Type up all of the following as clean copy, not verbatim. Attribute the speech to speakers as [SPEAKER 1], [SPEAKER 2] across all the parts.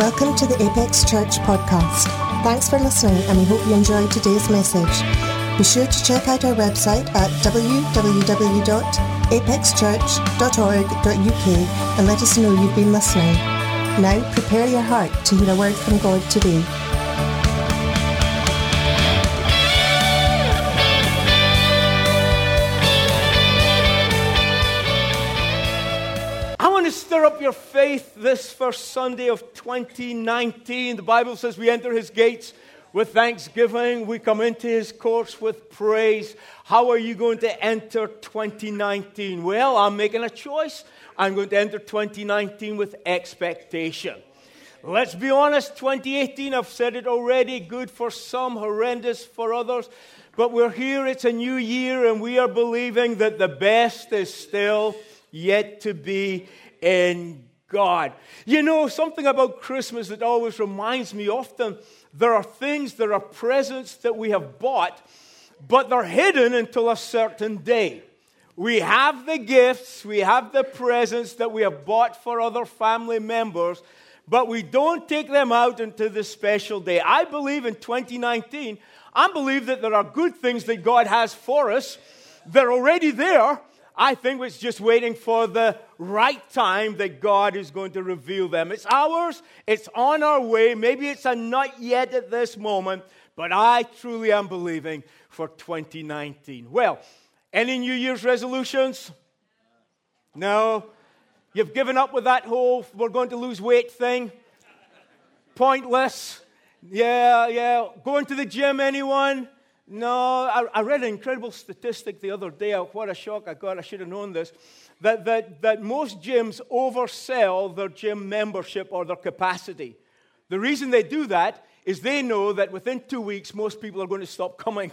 [SPEAKER 1] Welcome to the Apex Church podcast. Thanks for listening, and we hope you enjoyed today's message. Be sure to check out our website at www.apexchurch.org.uk and let us know you've been listening. Now, prepare your heart to hear a word from God today.
[SPEAKER 2] I want to stir up your faith this first Sunday of 2019. The Bible says we enter His gates with thanksgiving. We come into His courts with praise. How are you going to enter 2019? Well, I'm making a choice. I'm going to enter 2019 with expectation. Let's be honest, 2018, I've said it already, good for some, horrendous for others. But we're here, it's a new year, and we are believing that the best is still yet to be in God. You know, something about Christmas that always reminds me often, there are presents that we have bought, but they're hidden until a certain day. We have the gifts, we have the presents that we have bought for other family members, but we don't take them out until this special day. I believe in 2019, I believe that there are good things that God has for us. They're already there. I think it's just waiting for the right time that God is going to reveal them. It's ours. It's on our way. Maybe it's a not yet at this moment, but I truly am believing for 2019. Well, any New Year's resolutions? No? You've given up with that whole we're going to lose weight thing? Pointless? Yeah. Going to the gym, anyone? No, I read an incredible statistic the other day. What a shock I got. I should have known this. That most gyms oversell their gym membership or their capacity. The reason they do that is they know that within 2 weeks, most people are going to stop coming.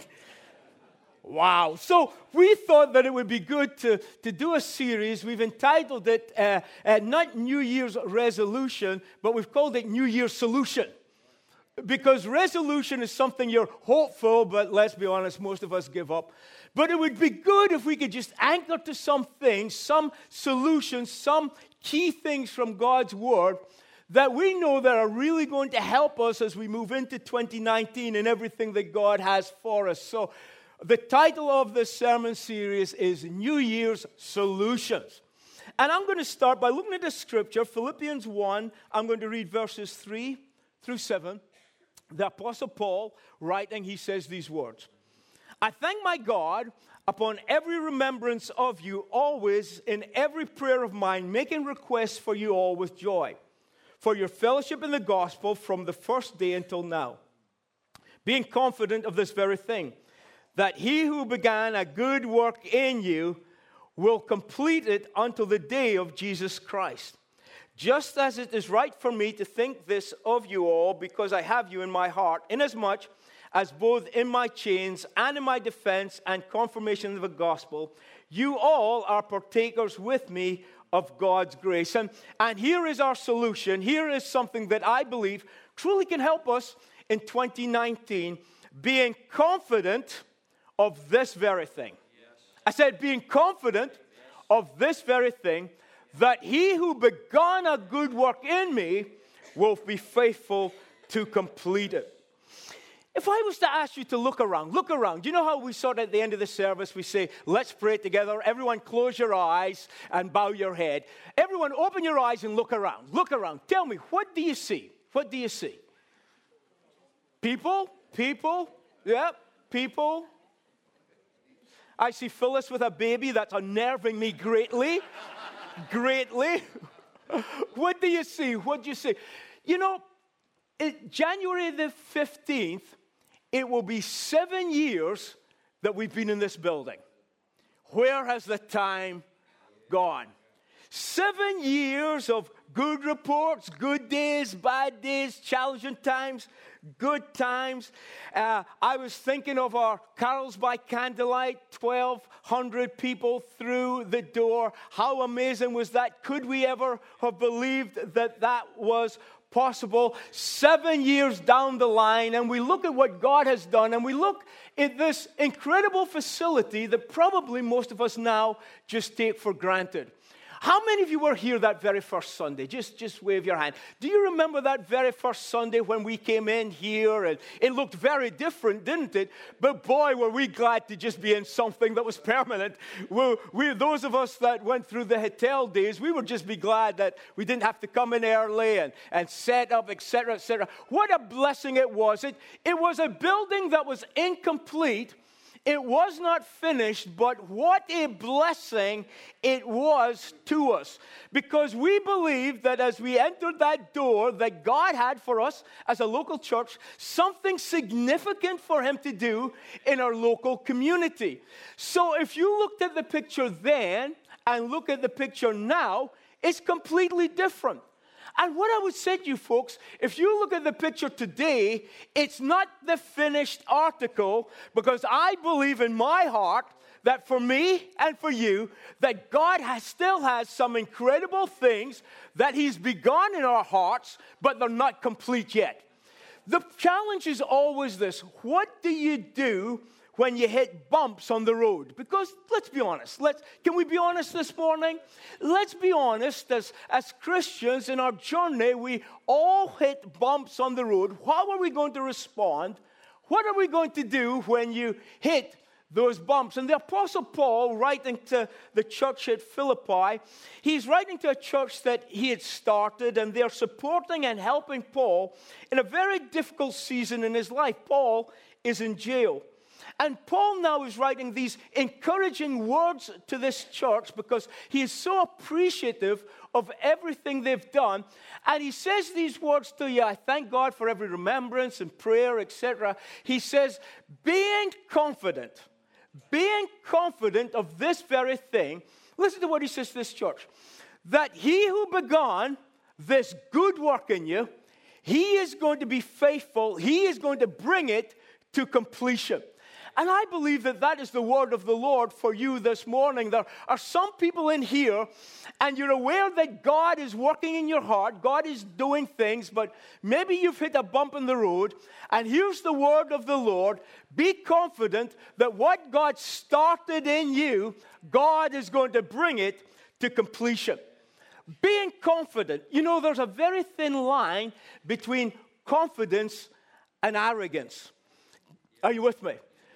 [SPEAKER 2] Wow. So we thought that it would be good to do a series. We've entitled it not New Year's Resolution, but we've called it New Year's Solution. Because resolution is something you're hopeful, but let's be honest, most of us give up. But it would be good if we could just anchor to some things, some solutions, some key things from God's Word that we know that are really going to help us as we move into 2019 and everything that God has for us. So the title of this sermon series is New Year's Solutions. And I'm going to start by looking at the scripture, Philippians 1. I'm going to read verses 3 through 7. The Apostle Paul, writing, he says these words. I thank my God upon every remembrance of you, always in every prayer of mine, making requests for you all with joy, for your fellowship in the gospel from the first day until now, being confident of this very thing, that he who began a good work in you will complete it until the day of Jesus Christ. Just as it is right for me to think this of you all, because I have you in my heart, inasmuch as both in my chains and in my defense and confirmation of the gospel, you all are partakers with me of God's grace. And here is our solution. Here is something that I believe truly can help us in 2019, being confident of this very thing. Yes. I said being confident of this very thing, that he who began a good work in me will be faithful to complete it. If I was to ask you to look around. Do you know how we sort of at the end of the service, we say, let's pray together. Everyone close your eyes and bow your head. Everyone open your eyes and look around. Look around. Tell me, what do you see? What do you see? People. Yeah, people. I see Phyllis with a baby. That's unnerving me greatly. What do you see? What do you see? You know, January the 15th, it will be 7 years that we've been in this building. Where has the time gone? 7 years of good reports, good days, bad days, challenging times, good times. I was thinking of our carols by candlelight, 1,200 people through the door. How amazing was that? Could we ever have believed that was possible? 7 years down the line, and we look at what God has done, and we look at this incredible facility that probably most of us now just take for granted. How many of you were here that very first Sunday? Just wave your hand. Do you remember that very first Sunday when we came in here? And it looked very different, didn't it? But boy, were we glad to just be in something that was permanent. Those of us that went through the hotel days, we would just be glad that we didn't have to come in early and set up, etc., etc. What a blessing it was. It was a building that was incomplete. It was not finished, but what a blessing it was to us. Because we believed that as we entered that door, that God had for us as a local church something significant for him to do in our local community. So if you looked at the picture then and look at the picture now, it's completely different. And what I would say to you folks, if you look at the picture today, it's not the finished article, because I believe in my heart that for me and for you, that God still has some incredible things that he's begun in our hearts, but they're not complete yet. The challenge is always this: what do you do when you hit bumps on the road? Because let's be honest. Can we be honest this morning? Let's be honest. As Christians in our journey, we all hit bumps on the road. How are we going to respond? What are we going to do when you hit those bumps? And the Apostle Paul, writing to the church at Philippi, he's writing to a church that he had started, and they're supporting and helping Paul in a very difficult season in his life. Paul is in jail. And Paul now is writing these encouraging words to this church because he is so appreciative of everything they've done. And he says these words to you. I thank God for every remembrance and prayer, etc. He says, being confident of this very thing. Listen to what he says to this church. That he who began this good work in you, he is going to be faithful. He is going to bring it to completion. And I believe that is the word of the Lord for you this morning. There are some people in here, and you're aware that God is working in your heart. God is doing things, but maybe you've hit a bump in the road. And here's the word of the Lord. Be confident that what God started in you, God is going to bring it to completion. Being confident. You know, there's a very thin line between and arrogance. Are you with me?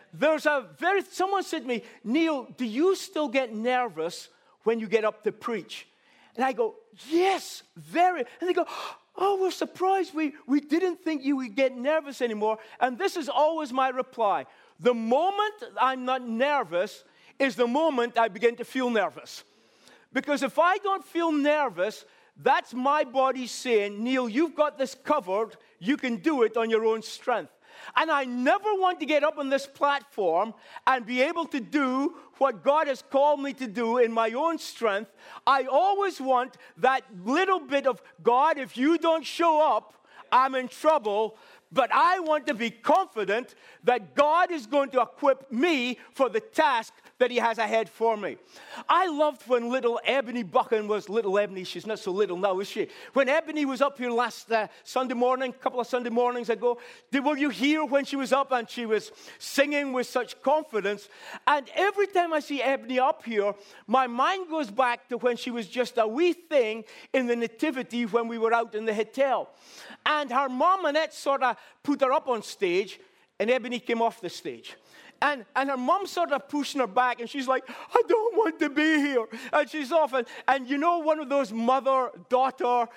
[SPEAKER 2] Someone said to me, Neil, do you still get nervous when you get up to preach? And I go, yes, very. And they go, oh, we're surprised. We didn't think you would get nervous anymore. And this is always my reply. The moment I'm not nervous is the moment I begin to feel nervous. Because if I don't feel nervous, that's my body saying, Neil, you've got this covered. You can do it on your own strength. And I never want to get up on this platform and be able to do what God has called me to do in my own strength. I always want that little bit of, God, if you don't show up, I'm in trouble. But I want to be confident that God is going to equip me for the task that he has ahead for me. I loved when little Ebony Buchan was little Ebony. She's not so little now, is she? When Ebony was up here last Sunday morning, a couple of Sunday mornings ago, were you here when she was up and she was singing with such confidence? And every time I see Ebony up here, my mind goes back to when she was just a wee thing in the nativity when we were out in the hotel. And her mom, Annette, sort of put her up on stage, and Ebony came off the stage. And her mom sort of pushing her back, and she's like, I don't want to be here. And she's off. And you know, one of those mother-daughter,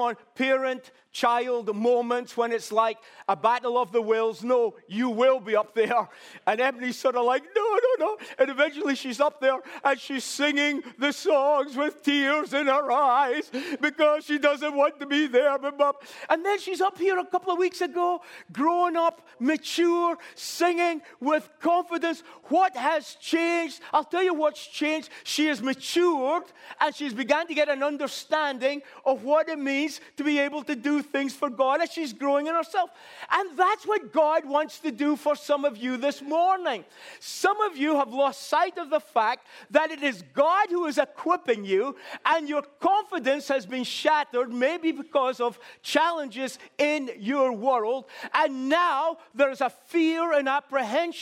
[SPEAKER 2] parent-child moments when it's like a battle of the wills. No, you will be up there. And Ebony's sort of like, no. And eventually she's up there, and she's singing the songs with tears in her eyes because she doesn't want to be there. And then she's up here a couple of weeks ago, growing up, mature, singing with confidence. What has changed? I'll tell you what's changed. She has matured, and she's begun to get an understanding of what it means to be able to do things for God as she's growing in herself. And that's what God wants to do for some of you this morning. Some of you have lost sight of the fact that it is God who is equipping you, and your confidence has been shattered, maybe because of challenges in your world. And now there's a fear and apprehension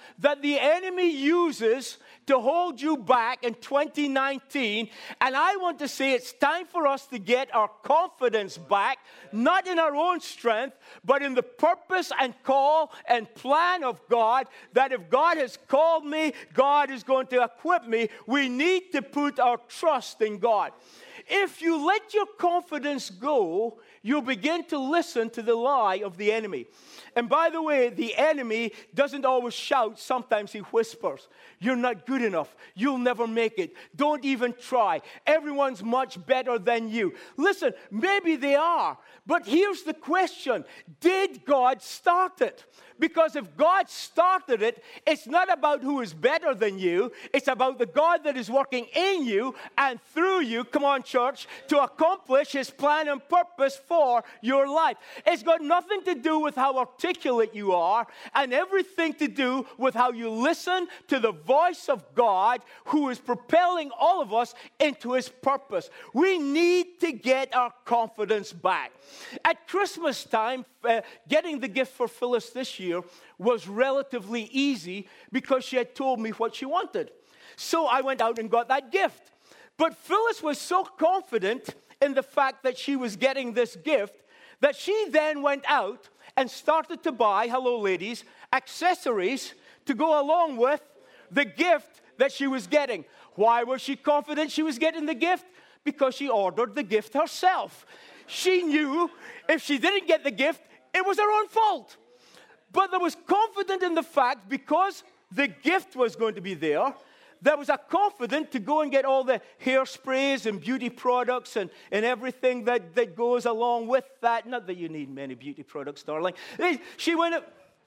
[SPEAKER 2] that the enemy uses to hold you back in 2019. And I want to say it's time for us to get our confidence back, not in our own strength, but in the purpose and call and plan of God, that if God has called me, God is going to equip me. We need to put our trust in God. If you let your confidence go, you'll begin to listen to the lie of the enemy. And by the way, the enemy doesn't always shout. Sometimes he whispers. You're not good enough. You'll never make it. Don't even try. Everyone's much better than you. Listen, maybe they are. But here's the question. Did God start it? Because if God started it, it's not about who is better than you. It's about the God that is working in you and through you, come on, church, to accomplish his plan and purpose for your life. It's got nothing to do with how articulate you are and everything to do with how you listen to the voice of God who is propelling all of us into his purpose. We need to get our confidence back. At Christmas time, getting the gift for Phyllis this year was relatively easy because she had told me what she wanted. So I went out and got that gift. But Phyllis was so confident in the fact that she was getting this gift that she then went out and started to buy, hello ladies, accessories to go along with the gift that she was getting. Why was she confident she was getting the gift? Because she ordered the gift herself. She knew if she didn't get the gift, it was her own fault. But there was confidence in the fact because the gift was going to be there, there was a confidence to go and get all the hairsprays and beauty products and everything that goes along with that. Not that you need many beauty products, darling. She went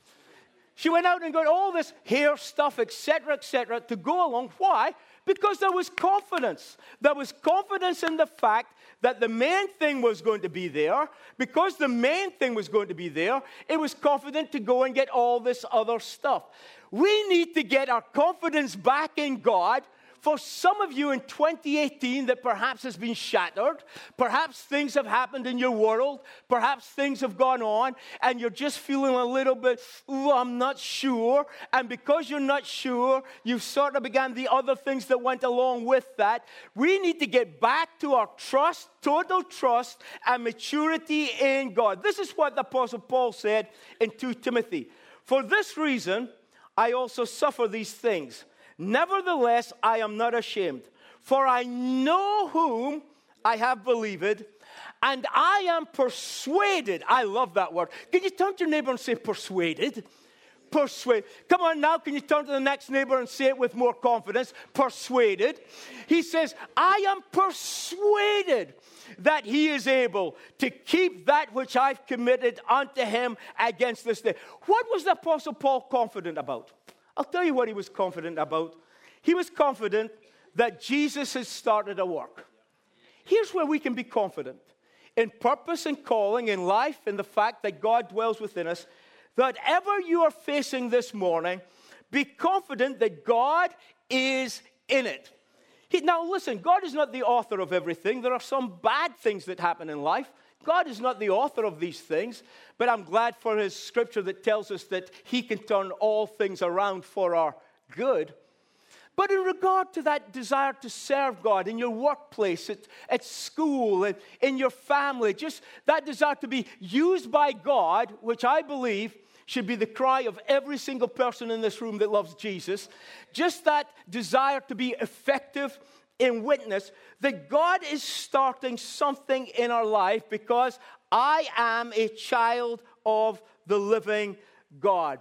[SPEAKER 2] out and got all this hair stuff, etc., to go along. Why? Because there was confidence. There was confidence in the fact that the main thing was going to be there. Because the main thing was going to be there, it was confident to go and get all this other stuff. We need to get our confidence back in God. For some of you in 2018 that perhaps has been shattered, perhaps things have happened in your world, perhaps things have gone on, and you're just feeling a little bit, I'm not sure. And because you're not sure, you've sort of began the other things that went along with that. We need to get back to our trust, total trust, and maturity in God. This is what the Apostle Paul said in 2 Timothy. For this reason, I also suffer these things. Nevertheless, I am not ashamed, for I know whom I have believed, and I am persuaded. I love that word. Can you turn to your neighbor and say persuaded? Persuade. Come on now, can you turn to the next neighbor and say it with more confidence? Persuaded. He says, I am persuaded that he is able to keep that which I've committed unto him against this day. What was the Apostle Paul confident about? I'll tell you what he was confident about. He was confident that Jesus has started a work. Here's where we can be confident. In purpose and calling, in life, in the fact that God dwells within us, whatever you are facing this morning, be confident that God is in it. Now listen, God is not the author of everything. There are some bad things that happen in life. God is not the author of these things, but I'm glad for his scripture that tells us that he can turn all things around for our good. But in regard to that desire to serve God in your workplace, at school, and in your family, just that desire to be used by God, which I believe should be the cry of every single person in this room that loves Jesus, just that desire to be effective in witness, that God is starting something in our life because I am a child of the living God.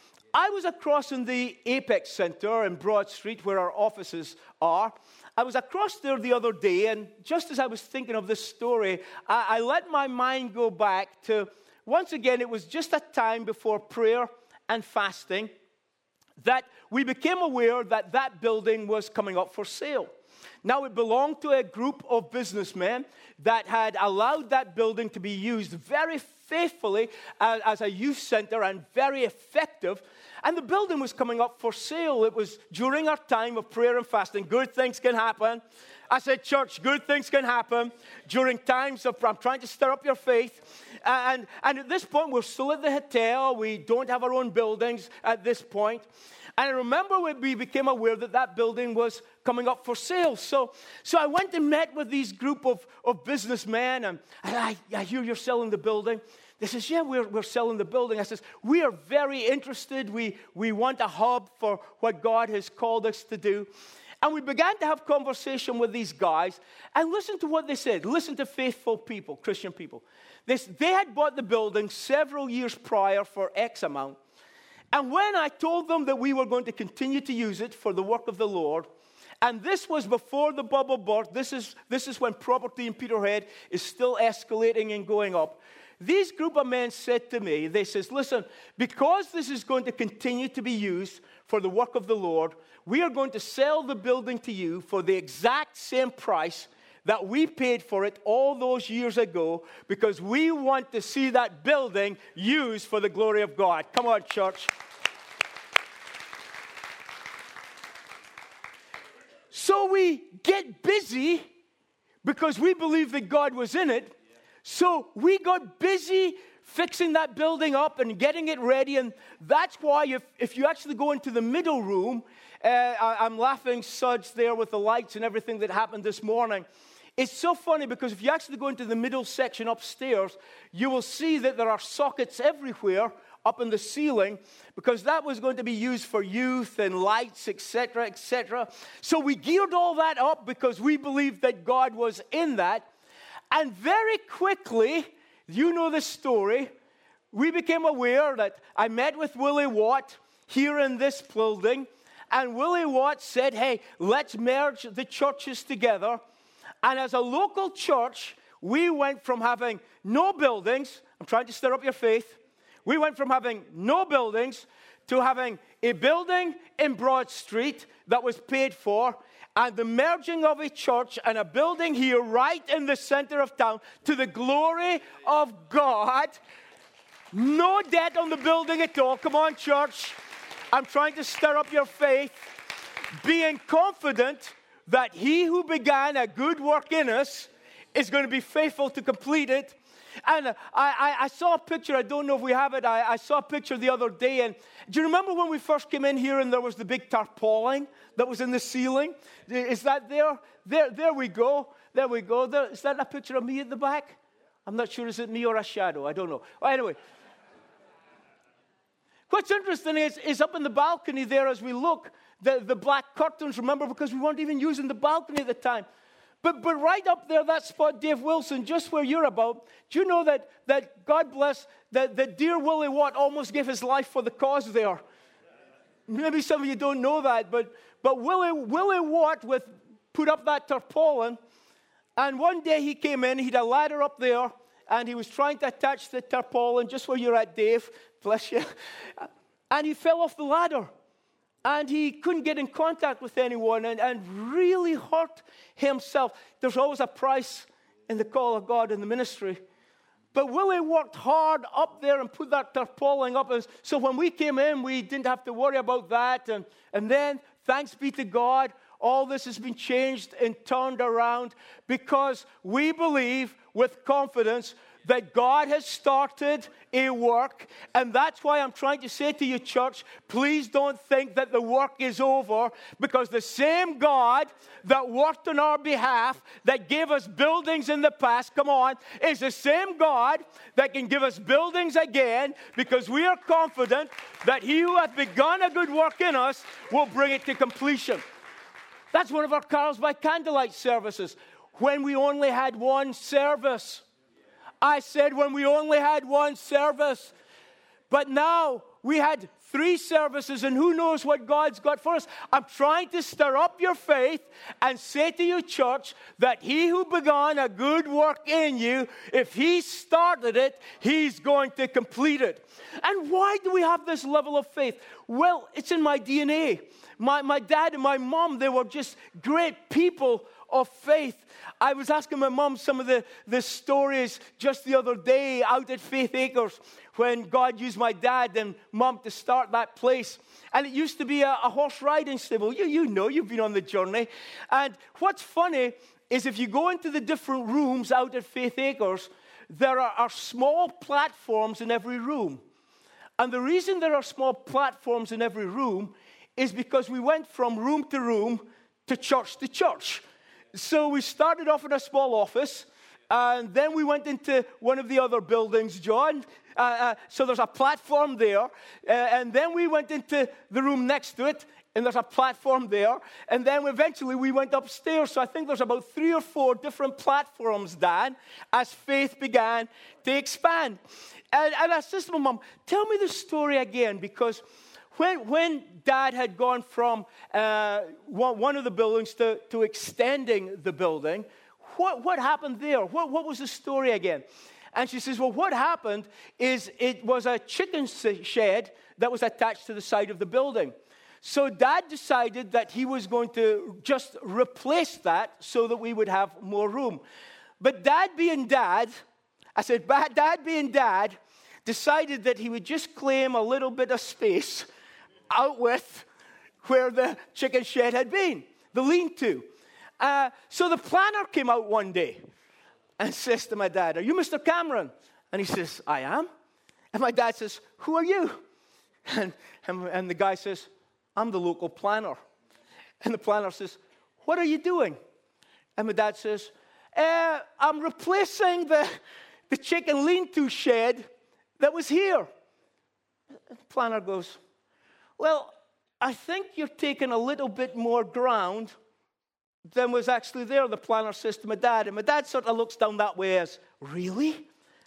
[SPEAKER 2] I was across in the Apex Center in Broad Street where our offices are. I was across there the other day, and just as I was thinking of this story, I let my mind go back to, once again, it was just a time before prayer and fasting that we became aware that that building was coming up for sale. Now, it belonged to a group of businessmen that had allowed that building to be used very faithfully as a youth center and very effective. And the building was coming up for sale. It was during our time of prayer and fasting. Good things can happen. I said, church, good things can happen during times of, I'm trying to stir up your faith. And at this point, we're still at the hotel. We don't have our own buildings at this point. And I remember when we became aware that that building was coming up for sale. So I went and met with these group of businessmen, and I hear you're selling the building. They says, yeah, we're selling the building. I says, we are very interested. We want a hub for what God has called us to do. And we began to have conversation with these guys, and listen to what they said. Listen to faithful people, Christian people. They had bought the building several years prior for X amount. And when I told them that we were going to continue to use it for the work of the Lord, and this was before the bubble burst, this is when property in Peterhead is still escalating and going up. These group of men said to me, they says, listen, because this is going to continue to be used for the work of the Lord, we are going to sell the building to you for the exact same price that we paid for it all those years ago, because we want to see that building used for the glory of God. Come on, church. So we get busy because we believe that God was in it. So we got busy fixing that building up and getting it ready. And that's why if you actually go into the middle room, I'm laughing suds there with the lights and everything that happened this morning. It's so funny because if you actually go into the middle section upstairs, you will see that there are sockets everywhere up in the ceiling, because that was going to be used for youth and lights, etc., etc. So we geared all that up because we believed that God was in that. And very quickly, you know the story, we became aware that I met with Willie Watt here in this building, and Willie Watt said, hey, let's merge the churches together. And as a local church, we went from having no buildings, I'm trying to stir up your faith, we went from having no buildings to having a building in Broad Street that was paid for, and the merging of a church and a building here right in the center of town to the glory of God. No debt on the building at all. Come on, church. I'm trying to stir up your faith. Being confident that he who began a good work in us is going to be faithful to complete it. And I saw a picture, I don't know if we have it, I saw a picture the other day, and do you remember when we first came in here and there was the big tarpaulin that was in the ceiling? Is that there? There we go. There we go. Is that a picture of me at the back? I'm not sure, is it me or a shadow? I don't know. Well, anyway. What's interesting is up in the balcony there as we look, the black curtains, remember, because we weren't even using the balcony at the time. But right up there, that spot, Dave Wilson, just where you're about, do you know that God bless, that dear Willie Watt almost gave his life for the cause there? Maybe some of you don't know that, but Willie Watt put up that tarpaulin, and one day he came in, he had a ladder up there, and he was trying to attach the tarpaulin just where you're at, Dave, bless you, and he fell off the ladder. And he couldn't get in contact with anyone and really hurt himself. There's always a price in the call of God in the ministry. But Willie worked hard up there and put that tarpaulin up. So when we came in, we didn't have to worry about that. And then, thanks be to God, all this has been changed and turned around because we believe with confidence that God has started a work, and that's why I'm trying to say to you, church, please don't think that the work is over, because the same God that worked on our behalf, that gave us buildings in the past, come on, is the same God that can give us buildings again, because we are confident that he who hath begun a good work in us will bring it to completion. That's one of our Carols by Candlelight services, when we only had one service. I said when we only had one service. But now we had 3 services, and who knows what God's got for us. I'm trying to stir up your faith and say to you, church, that he who began a good work in you, if he started it, he's going to complete it. And why do we have this level of faith? Well, it's in my DNA. My dad and my mom, they were just great people of faith. I was asking my mom some of the stories just the other day out at Faith Acres when God used my dad and mom to start that place. And it used to be a horse riding stable. You know, you've been on the journey. And what's funny is if you go into the different rooms out at Faith Acres, there are small platforms in every room. And the reason there are small platforms in every room is because we went from room to church. So we started off in a small office, and then we went into one of the other buildings, John. So there's a platform there. And then we went into the room next to it, and there's a platform there. And then eventually we went upstairs. So I think there's about 3 or 4 different platforms, Dan, as faith began to expand. And I said to my mom, tell me the story again, because when Dad had gone from one of the buildings to extending the building, what happened there? What was the story again? And she says, well, what happened is it was a chicken shed that was attached to the side of the building. So Dad decided that he was going to just replace that so that we would have more room. But Dad being Dad, decided that he would just claim a little bit of space out with where the chicken shed had been, the lean-to. So the planner came out one day and says to my dad, are you Mr. Cameron? And he says, I am. And my dad says, who are you? And the guy says, I'm the local planner. And the planner says, what are you doing? And my dad says, I'm replacing the chicken lean-to shed that was here. And the planner goes, well, I think you're taking a little bit more ground than was actually there, the planner says to my dad. And my dad sort of looks down that way as, really?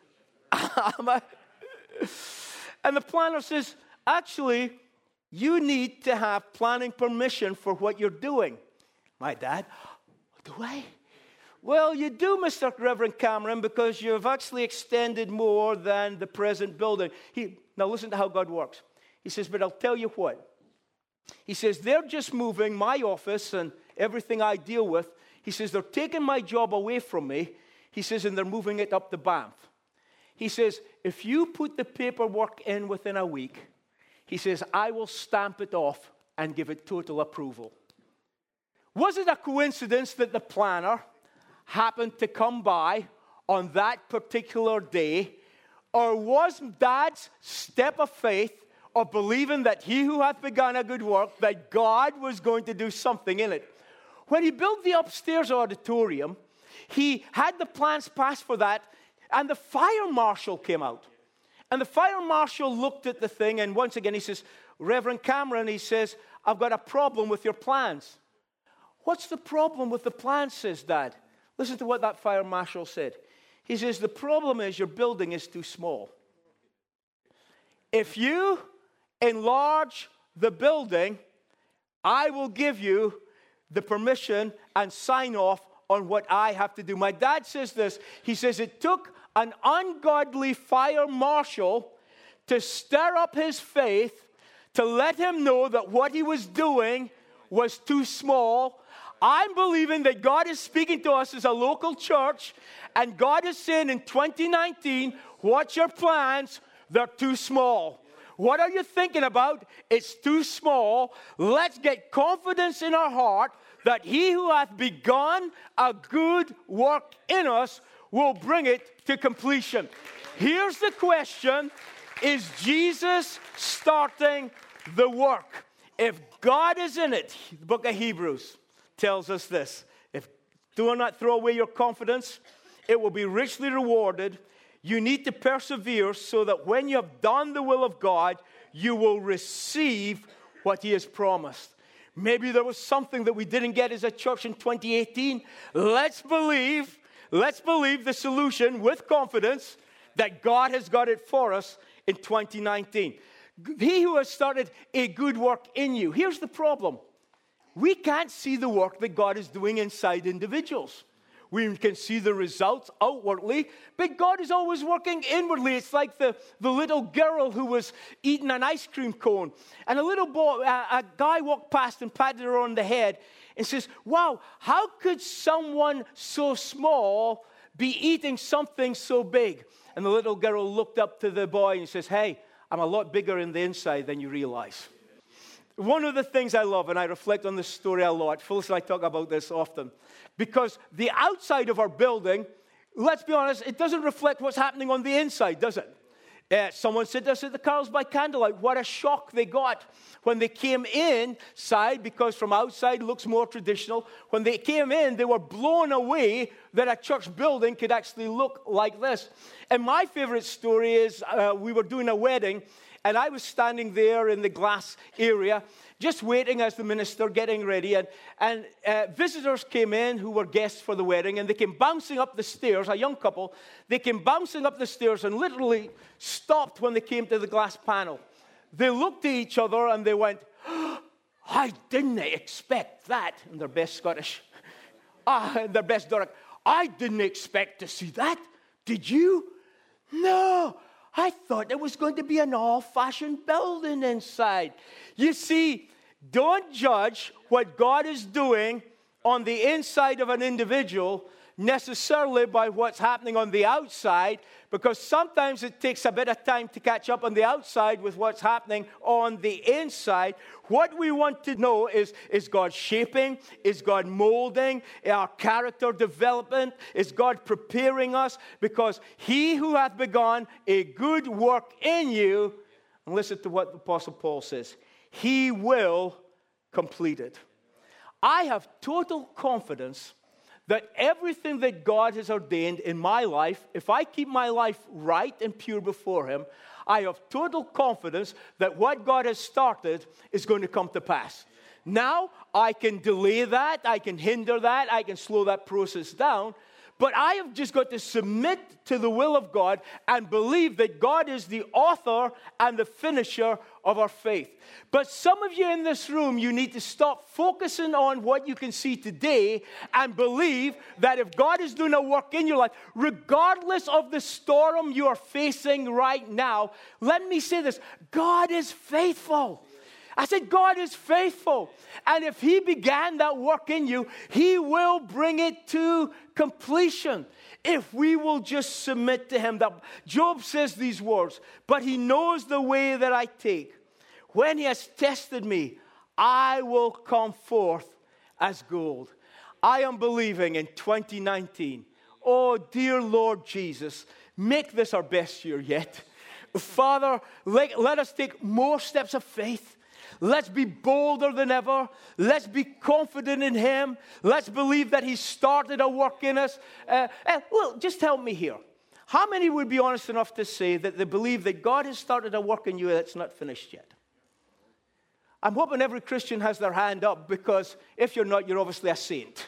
[SPEAKER 2] And the planner says, actually, you need to have planning permission for what you're doing. My dad, do I? Well, you do, Mr. Reverend Cameron, because you've actually extended more than the present building. Now listen to how God works. He says, but I'll tell you what. He says, they're just moving my office and everything I deal with. He says, they're taking my job away from me. He says, and they're moving it up to Banff. He says, if you put the paperwork in within a week, he says, I will stamp it off and give it total approval. Was it a coincidence that the planner happened to come by on that particular day? Or was Dad's step of faith of believing that he who hath begun a good work, that God was going to do something in it? When he built the upstairs auditorium, he had the plans passed for that, and the fire marshal came out. And the fire marshal looked at the thing, and once again he says, Reverend Cameron, he says, I've got a problem with your plans. What's the problem with the plans, says Dad. Listen to what that fire marshal said. He says, the problem is your building is too small. If you enlarge the building, I will give you the permission and sign off on what I have to do. My dad says this. He says it took an ungodly fire marshal to stir up his faith, to let him know that what he was doing was too small. I'm believing that God is speaking to us as a local church, and God is saying in 2019, what's your plans? They're too small. What are you thinking about? It's too small. Let's get confidence in our heart that he who hath begun a good work in us will bring it to completion. Here's the question. Is Jesus starting the work? If God is in it, the book of Hebrews tells us this. Do not throw away your confidence. It will be richly rewarded. You need to persevere so that when you have done the will of God, you will receive what he has promised. Maybe there was something that we didn't get as a church in 2018. Let's believe the solution with confidence that God has got it for us in 2019. He who has started a good work in you. Here's the problem. We can't see the work that God is doing inside individuals. We can see the results outwardly, but God is always working inwardly. It's like the little girl who was eating an ice cream cone, and a guy walked past and patted her on the head and says, wow, how could someone so small be eating something so big? And the little girl looked up to the boy and says, hey, I'm a lot bigger in the inside than you realize. One of the things I love, and I reflect on this story a lot, Phyllis and I talk about this often, because the outside of our building, let's be honest, it doesn't reflect what's happening on the inside, does it? Someone said this at the Carols by Candlelight. What a shock they got when they came inside, because from outside it looks more traditional. When they came in, they were blown away that a church building could actually look like this. And my favorite story is we were doing a wedding, and I was standing there in the glass area, just waiting as the minister, getting ready. And visitors came in who were guests for the wedding, and they came bouncing up the stairs, a young couple. They came bouncing up the stairs and literally stopped when they came to the glass panel. They looked at each other and they went, I didn't expect that, in their best Scottish, their best Doric. I didn't expect to see that. Did you? No. I thought it was going to be an old-fashioned building inside. You see, don't judge what God is doing on the inside of an individual necessarily by what's happening on the outside, because sometimes it takes a bit of time to catch up on the outside with what's happening on the inside. What we want to know is God shaping? Is God molding? Our character development? Is God preparing us? Because he who hath begun a good work in you, and listen to what the Apostle Paul says, he will complete it. I have total confidence that everything that God has ordained in my life, if I keep my life right and pure before him, I have total confidence that what God has started is going to come to pass. Now, I can delay that, I can hinder that, I can slow that process down, but I have just got to submit to the will of God and believe that God is the author and the finisher of our faith. But some of you in this room, you need to stop focusing on what you can see today and believe that if God is doing a work in your life, regardless of the storm you are facing right now, let me say this, God is faithful. I said, God is faithful. And if he began that work in you, he will bring it to completion if we will just submit to him. That Job says these words, but he knows the way that I take. When he has tested me, I will come forth as gold. I am believing in 2019. Oh, dear Lord Jesus, make this our best year yet. Father, let us take more steps of faith. Let's be bolder than ever. Let's be confident in him. Let's believe that he started a work in us. Well, just help me here. How many would be honest enough to say that they believe that God has started a work in you that's not finished yet? I'm hoping every Christian has their hand up, because if you're not, you're obviously a saint.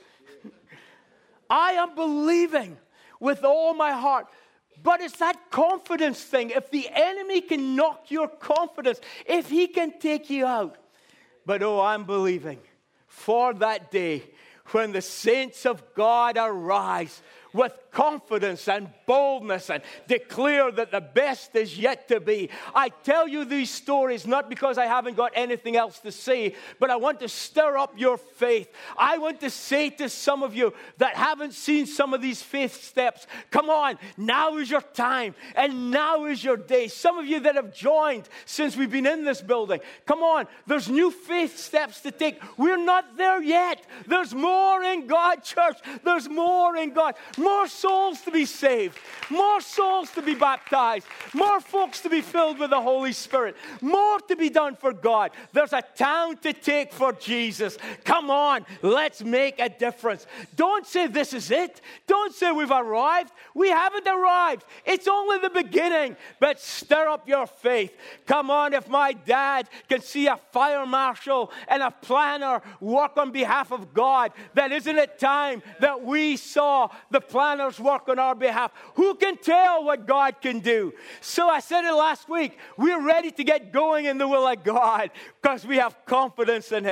[SPEAKER 2] I am believing with all my heart. But it's that confidence thing. If the enemy can knock your confidence, if he can take you out. But I'm believing for that day when the saints of God arise with confidence and boldness and declare that the best is yet to be. I tell you these stories not because I haven't got anything else to say, but I want to stir up your faith. I want to say to some of you that haven't seen some of these faith steps, come on, now is your time and now is your day. Some of you that have joined since we've been in this building, come on, there's new faith steps to take. We're not there yet. There's more in God, church. There's more in God. More souls to be saved, more souls to be baptized, more folks to be filled with the Holy Spirit, more to be done for God. There's a town to take for Jesus. Come on, let's make a difference. Don't say this is it. Don't say we've arrived. We haven't arrived. It's only the beginning, but stir up your faith. Come on, if my dad can see a fire marshal and a planner work on behalf of God, then isn't it time that we saw the planners work on our behalf? Who can tell what God can do? So I said it last week. We're ready to get going in the will of God because we have confidence in him.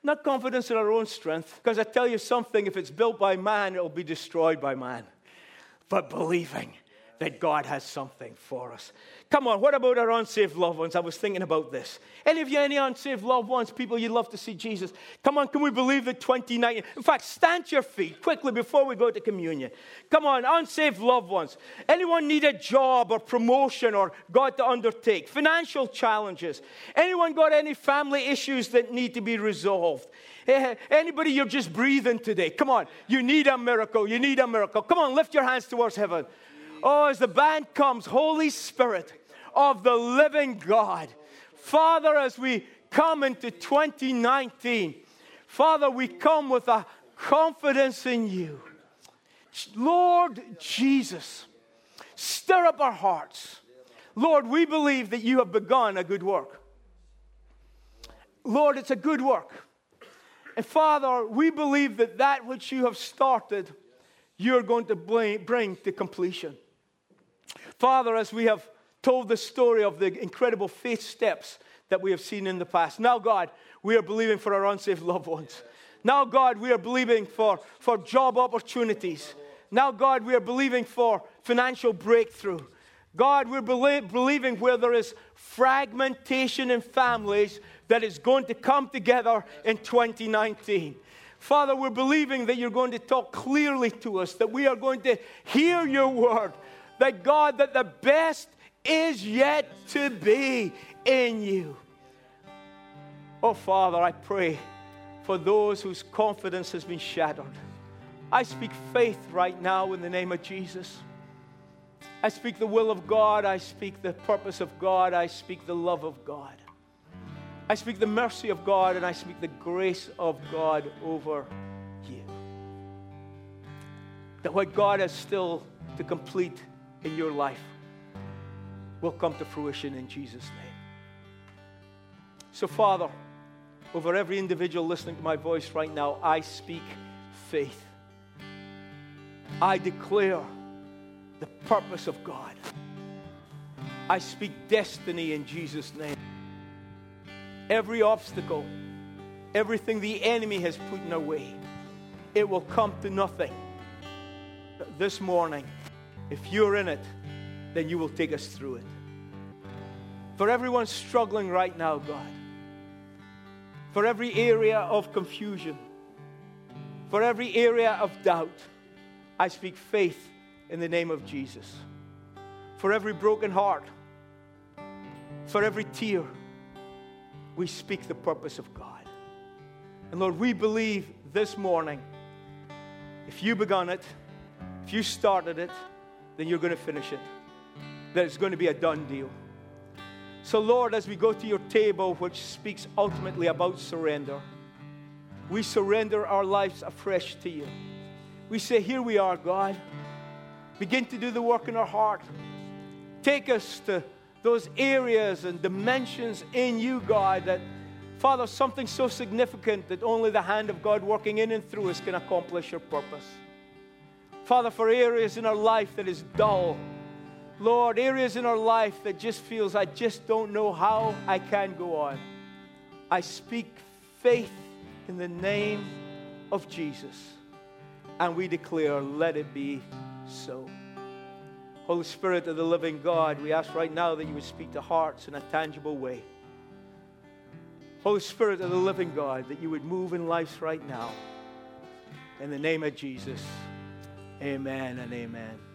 [SPEAKER 2] Not confidence in our own strength, because I tell you something, if it's built by man, it'll be destroyed by man. But believing that God has something for us. Come on, what about our unsaved loved ones? I was thinking about this. Any of you, any unsaved loved ones, people you'd love to see Jesus? Come on, can we believe that 2019? In fact, stand to your feet quickly before we go to communion. Come on, unsaved loved ones. Anyone need a job or promotion or God to undertake? Financial challenges? Anyone got any family issues that need to be resolved? Anybody, you're just breathing today? Come on, you need a miracle. You need a miracle. Come on, lift your hands towards heaven. Oh, as the band comes, Holy Spirit of the living God. Father, as we come into 2019, Father, we come with a confidence in you. Lord Jesus, stir up our hearts. Lord, we believe that you have begun a good work. Lord, it's a good work. And Father, we believe that that which you have started, you're going to bring to completion. Father, as we have told the story of the incredible faith steps that we have seen in the past, now, God, we are believing for our unsaved loved ones. Now, God, we are believing for job opportunities. Now, God, we are believing for financial breakthrough. God, we're believing where there is fragmentation in families that is going to come together in 2019. Father, we're believing that you're going to talk clearly to us, that we are going to hear your word, that God, that the best is yet to be in you. Oh, Father, I pray for those whose confidence has been shattered. I speak faith right now in the name of Jesus. I speak the will of God. I speak the purpose of God. I speak the love of God. I speak the mercy of God, and I speak the grace of God over you. That what God has still to complete in your life will come to fruition in Jesus' name. So, Father, over every individual listening to my voice right now, I speak faith. I declare the purpose of God. I speak destiny in Jesus' name. Every obstacle, everything the enemy has put in our way, it will come to nothing. This morning, if you're in it, then you will take us through it. For everyone struggling right now, God, for every area of confusion, for every area of doubt, I speak faith in the name of Jesus. For every broken heart, for every tear, we speak the purpose of God. And Lord, we believe this morning, if you begun it, if you started it, then you're going to finish it. That it's going to be a done deal. So Lord, as we go to your table, which speaks ultimately about surrender, we surrender our lives afresh to you. We say, here we are, God. Begin to do the work in our heart. Take us to those areas and dimensions in you, God, that, Father, something so significant that only the hand of God working in and through us can accomplish your purpose. Father, for areas in our life that is dull, Lord, areas in our life that just feels I just don't know how I can go on, I speak faith in the name of Jesus, and we declare, let it be so. Holy Spirit of the living God, we ask right now that you would speak to hearts in a tangible way. Holy Spirit of the living God, that you would move in lives right now. In the name of Jesus, amen and amen.